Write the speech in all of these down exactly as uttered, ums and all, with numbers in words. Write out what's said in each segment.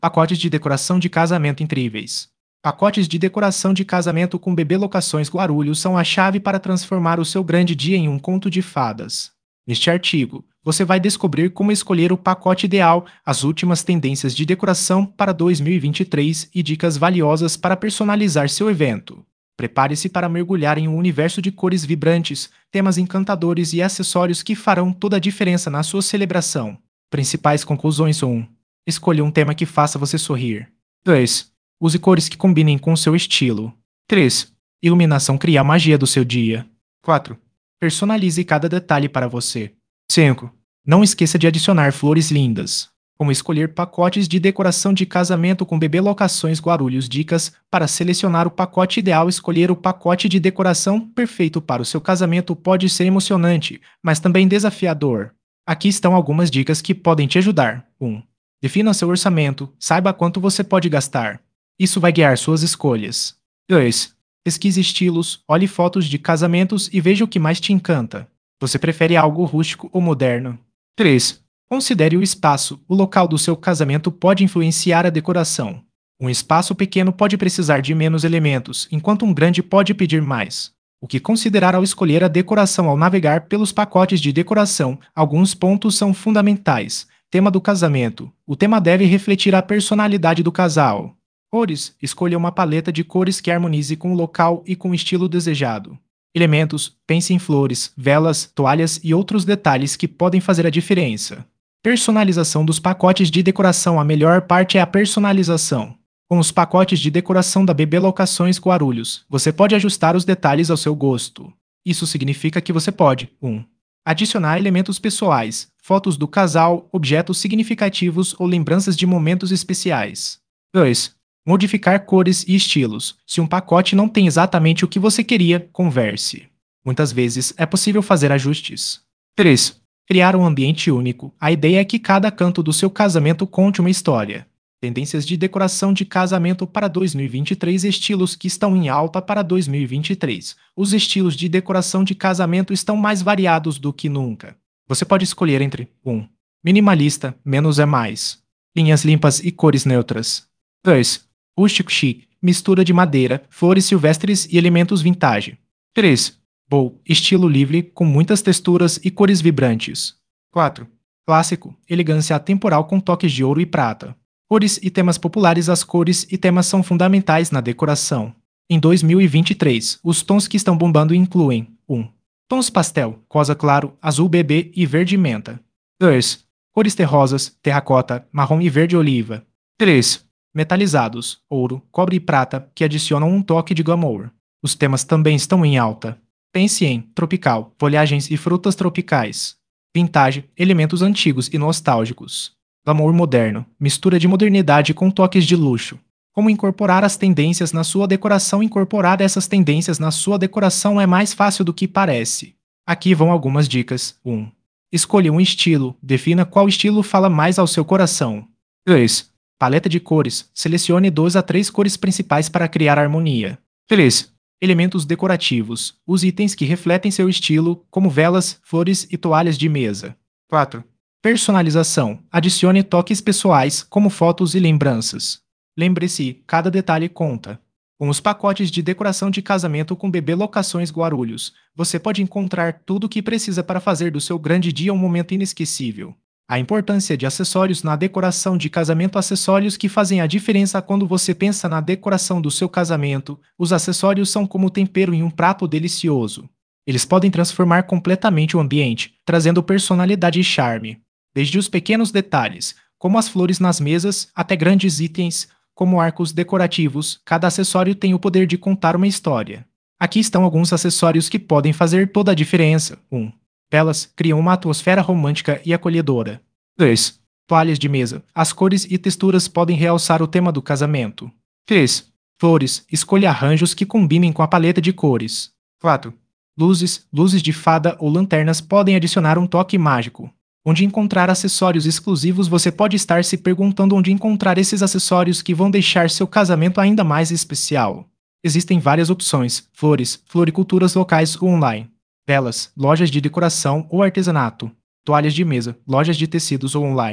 Pacotes de decoração de casamento incríveis. Pacotes de decoração de casamento com bebê locações Guarulhos são a chave para transformar o seu grande dia em um conto de fadas. Neste artigo, você vai descobrir como escolher o pacote ideal, as últimas tendências de decoração para dois mil e vinte e três e dicas valiosas para personalizar seu evento. Prepare-se para mergulhar em um universo de cores vibrantes, temas encantadores e acessórios que farão toda a diferença na sua celebração. Principais conclusões: um. Escolha um tema que faça você sorrir. dois. Use cores que combinem com o seu estilo. três. Iluminação cria a magia do seu dia. quatro. Personalize cada detalhe para você. cinco. Não esqueça de adicionar flores lindas. Como escolher pacotes de decoração de casamento com bebê locações Guarulhos. Dicas para selecionar o pacote ideal. Escolher o pacote de decoração perfeito para o seu casamento pode ser emocionante, mas também desafiador. Aqui estão algumas dicas que podem te ajudar. um. Defina seu orçamento, saiba quanto você pode gastar. Isso vai guiar suas escolhas. dois. Pesquise estilos, olhe fotos de casamentos e veja o que mais te encanta. Você prefere algo rústico ou moderno? três. Considere o espaço. O local do seu casamento pode influenciar a decoração. Um espaço pequeno pode precisar de menos elementos, enquanto um grande pode pedir mais. O que considerar ao escolher a decoração? Ao navegar pelos pacotes de decoração, alguns pontos são fundamentais. Tema do casamento. O tema deve refletir a personalidade do casal. Cores. Escolha uma paleta de cores que harmonize com o local e com o estilo desejado. Elementos. Pense em flores, velas, toalhas e outros detalhes que podem fazer a diferença. Personalização dos pacotes de decoração. A melhor parte é a personalização. Com os pacotes de decoração da Bebê Locações Guarulhos, você pode ajustar os detalhes ao seu gosto. Isso significa que você pode: um. Adicionar elementos pessoais, fotos do casal, objetos significativos ou lembranças de momentos especiais. dois. Modificar cores e estilos. Se um pacote não tem exatamente o que você queria, converse. Muitas vezes é possível fazer ajustes. três. Criar um ambiente único. A ideia é que cada canto do seu casamento conte uma história. Tendências de decoração de casamento para dois mil e vinte e três. Estilos que estão em alta para dois mil e vinte e três. Os estilos de decoração de casamento estão mais variados do que nunca. Você pode escolher entre um. Minimalista, menos é mais. Linhas limpas e cores neutras. dois. Rústico chic, mistura de madeira, flores silvestres e elementos vintage. três. Bold, estilo livre, com muitas texturas e cores vibrantes. quatro. Clássico, elegância atemporal com toques de ouro e prata. Cores e temas populares. As cores e temas são fundamentais na decoração. Em dois mil e vinte e três, os tons que estão bombando incluem um. Tons pastel, rosa claro, azul bebê e verde menta. dois. Cores terrosas, terracota, marrom e verde oliva. três. Metalizados, ouro, cobre e prata, que adicionam um toque de glamour. Os temas também estão em alta. Pense em tropical, folhagens e frutas tropicais. Vintage, elementos antigos e nostálgicos. Glamour moderno, mistura de modernidade com toques de luxo. Como incorporar as tendências na sua decoração? Incorporar essas tendências na sua decoração é mais fácil do que parece. Aqui vão algumas dicas. um. Escolha um estilo. Defina qual estilo fala mais ao seu coração. dois. Paleta de cores. Selecione duas a três cores principais para criar harmonia. três. Elementos decorativos. Use itens que refletem seu estilo, como velas, flores e toalhas de mesa. quatro. Personalização. Adicione toques pessoais, como fotos e lembranças. Lembre-se, cada detalhe conta. Com os pacotes de decoração de casamento com Bebê Locações Guarulhos, você pode encontrar tudo o que precisa para fazer do seu grande dia um momento inesquecível. A importância de acessórios na decoração de casamento. Acessórios que fazem a diferença quando você pensa na decoração do seu casamento. Os acessórios são como tempero em um prato delicioso. Eles podem transformar completamente o ambiente, trazendo personalidade e charme. Desde os pequenos detalhes, como as flores nas mesas, até grandes itens, como arcos decorativos, cada acessório tem o poder de contar uma história. Aqui estão alguns acessórios que podem fazer toda a diferença. um. Velas criam uma atmosfera romântica e acolhedora. dois. Toalhas de mesa. As cores e texturas podem realçar o tema do casamento. três. Flores. Escolha arranjos que combinem com a paleta de cores. quatro. Luzes. Luzes de fada ou lanternas podem adicionar um toque mágico. Onde encontrar acessórios exclusivos? Você pode estar se perguntando onde encontrar esses acessórios que vão deixar seu casamento ainda mais especial. Existem várias opções: flores, floriculturas locais ou online. Velas, lojas de decoração ou artesanato. Toalhas de mesa, lojas de tecidos ou online.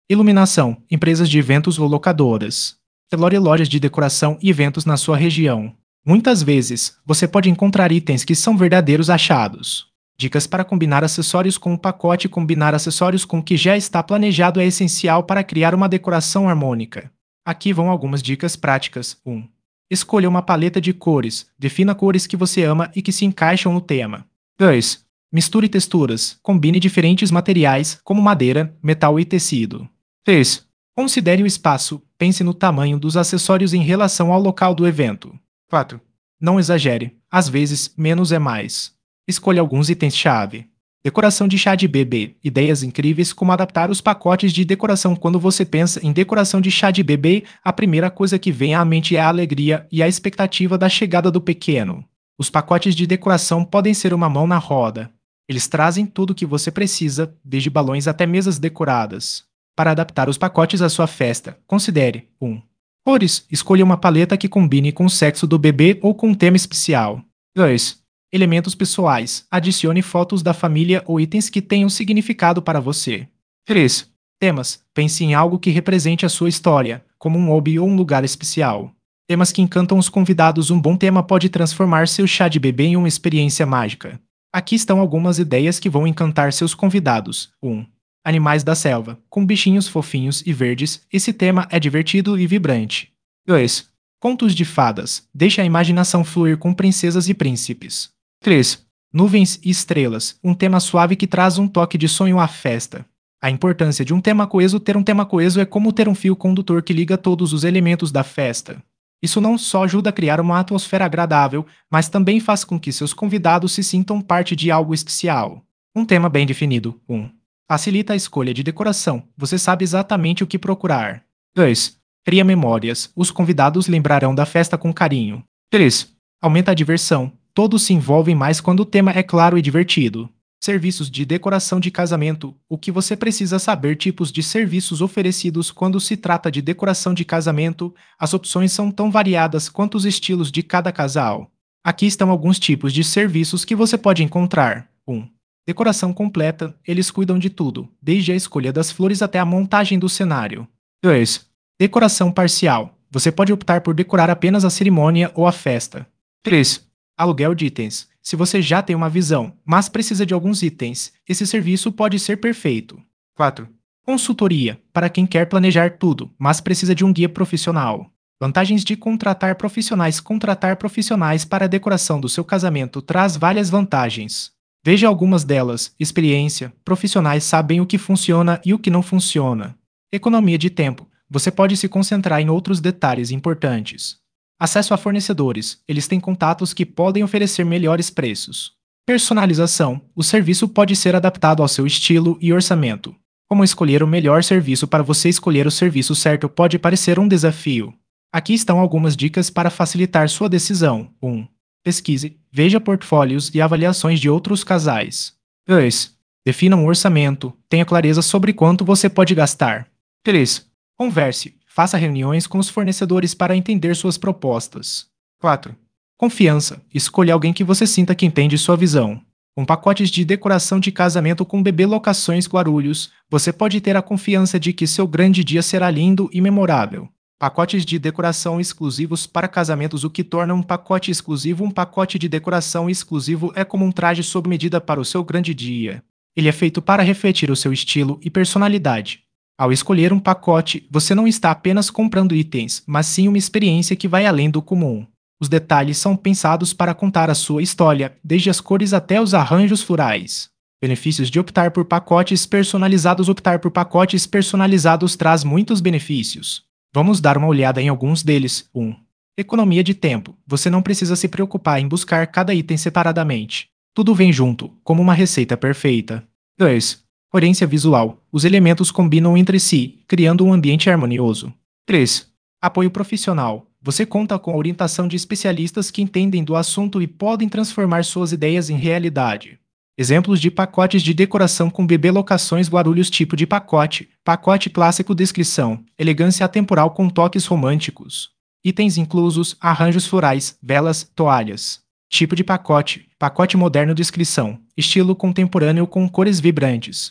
Iluminação, empresas de eventos ou locadoras. Elore lojas de decoração e eventos na sua região. Muitas vezes, você pode encontrar itens que são verdadeiros achados. Dicas para combinar acessórios com o pacote. Combinar acessórios com o que já está planejado é essencial para criar uma decoração harmônica. Aqui vão algumas dicas práticas. um. Escolha uma paleta de cores. Defina cores que você ama e que se encaixam no tema. dois. Misture texturas. Combine diferentes materiais, como madeira, metal e tecido. três. Considere o espaço. Pense no tamanho dos acessórios em relação ao local do evento. quatro. Não exagere. Às vezes, menos é mais. Escolha alguns itens-chave. Decoração de chá de bebê. Ideias incríveis como adaptar os pacotes de decoração. Quando você pensa em decoração de chá de bebê, a primeira coisa que vem à mente é a alegria e a expectativa da chegada do pequeno. Os pacotes de decoração podem ser uma mão na roda. Eles trazem tudo o que você precisa, desde balões até mesas decoradas. Para adaptar os pacotes à sua festa, considere um. Cores. Escolha uma paleta que combine com o sexo do bebê ou com um tema especial. dois. Elementos pessoais. Adicione fotos da família ou itens que tenham significado para você. três. Temas. Pense em algo que represente a sua história, como um hobby ou um lugar especial. Temas que encantam os convidados. Um bom tema pode transformar seu chá de bebê em uma experiência mágica. Aqui estão algumas ideias que vão encantar seus convidados. um. Animais da selva. Com bichinhos fofinhos e verdes, esse tema é divertido e vibrante. dois. Contos de fadas. Deixe a imaginação fluir com princesas e príncipes. três. Nuvens e estrelas. Um tema suave que traz um toque de sonho à festa. A importância de um tema coeso. Ter um tema coeso é como ter um fio condutor que liga todos os elementos da festa. Isso não só ajuda a criar uma atmosfera agradável, mas também faz com que seus convidados se sintam parte de algo especial. Um tema bem definido. um. Facilita a escolha de decoração. Você sabe exatamente o que procurar. dois. Cria memórias. Os convidados lembrarão da festa com carinho. três. Aumenta a diversão. Todos se envolvem mais quando o tema é claro e divertido. Serviços de decoração de casamento. O que você precisa saber. Tipos de serviços oferecidos quando se trata de decoração de casamento. As opções são tão variadas quanto os estilos de cada casal. Aqui estão alguns tipos de serviços que você pode encontrar. um. Decoração completa. Eles cuidam de tudo, desde a escolha das flores até a montagem do cenário. dois. Decoração parcial. Você pode optar por decorar apenas a cerimônia ou a festa. três. Aluguel de itens. Se você já tem uma visão, mas precisa de alguns itens, esse serviço pode ser perfeito. quatro. Consultoria. Para quem quer planejar tudo, mas precisa de um guia profissional. Vantagens de contratar profissionais. Contratar profissionais para a decoração do seu casamento traz várias vantagens. Veja algumas delas. Experiência. Profissionais sabem o que funciona e o que não funciona. Economia de tempo. Você pode se concentrar em outros detalhes importantes. Acesso a fornecedores. Eles têm contatos que podem oferecer melhores preços. Personalização. O serviço pode ser adaptado ao seu estilo e orçamento. Como escolher o melhor serviço para você? Escolher o serviço certo pode parecer um desafio. Aqui estão algumas dicas para facilitar sua decisão. um. Pesquise. Veja portfólios e avaliações de outros casais. dois. Defina um orçamento. Tenha clareza sobre quanto você pode gastar. três. Converse. Faça reuniões com os fornecedores para entender suas propostas. quatro. Confiança. Escolha alguém que você sinta que entende sua visão. Com pacotes de decoração de casamento com bebê locações Guarulhos, você pode ter a confiança de que seu grande dia será lindo e memorável. Pacotes de decoração exclusivos para casamentos. O que torna um pacote exclusivo? Um pacote de decoração exclusivo é como um traje sob medida para o seu grande dia. Ele é feito para refletir o seu estilo e personalidade. Ao escolher um pacote, você não está apenas comprando itens, mas sim uma experiência que vai além do comum. Os detalhes são pensados para contar a sua história, desde as cores até os arranjos florais. Benefícios de optar por pacotes personalizados. Optar por pacotes personalizados traz muitos benefícios. Vamos dar uma olhada em alguns deles. um. Economia de tempo. Você não precisa se preocupar em buscar cada item separadamente. Tudo vem junto, como uma receita perfeita. dois. Coerência visual. Os elementos combinam entre si, criando um ambiente harmonioso. três. Apoio profissional. Você conta com a orientação de especialistas que entendem do assunto e podem transformar suas ideias em realidade. Exemplos de pacotes de decoração com bebê locações Guarulhos. Tipo de pacote. Pacote clássico. Descrição. Elegância atemporal com toques românticos. Itens inclusos: arranjos florais, velas, toalhas. Tipo de pacote. Pacote moderno. Descrição. Estilo contemporâneo com cores vibrantes.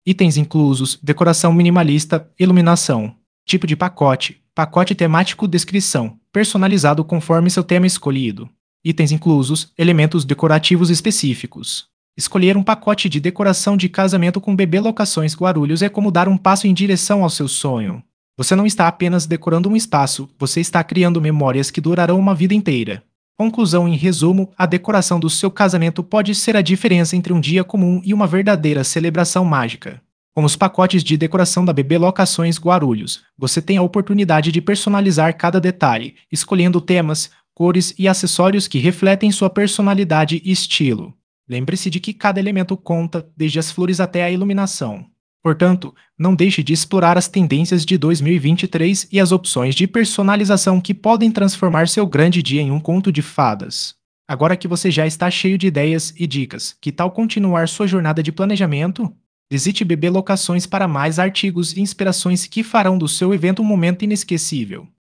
Itens inclusos: decoração minimalista, iluminação. Tipo de pacote: pacote temático, descrição, personalizado conforme seu tema escolhido. Itens inclusos: elementos decorativos específicos. Escolher um pacote de decoração de casamento com Bebê Locações Guarulhos é como dar um passo em direção ao seu sonho. Você não está apenas decorando um espaço, você está criando memórias que durarão uma vida inteira. Conclusão: em resumo, a decoração do seu casamento pode ser a diferença entre um dia comum e uma verdadeira celebração mágica. Com os pacotes de decoração da Bebê Locações Guarulhos, você tem a oportunidade de personalizar cada detalhe, escolhendo temas, cores e acessórios que refletem sua personalidade e estilo. Lembre-se de que cada elemento conta, desde as flores até a iluminação. Portanto, não deixe de explorar as tendências de dois mil e vinte e três e as opções de personalização que podem transformar seu grande dia em um conto de fadas. Agora que você já está cheio de ideias e dicas, que tal continuar sua jornada de planejamento? Visite B B Locações para mais artigos e inspirações que farão do seu evento um momento inesquecível.